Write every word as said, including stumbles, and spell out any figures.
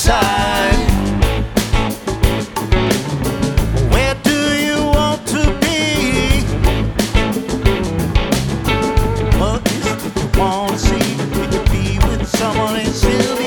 side. Where do you want to be? What is it you want to see? Could you be with someone in Sylvia?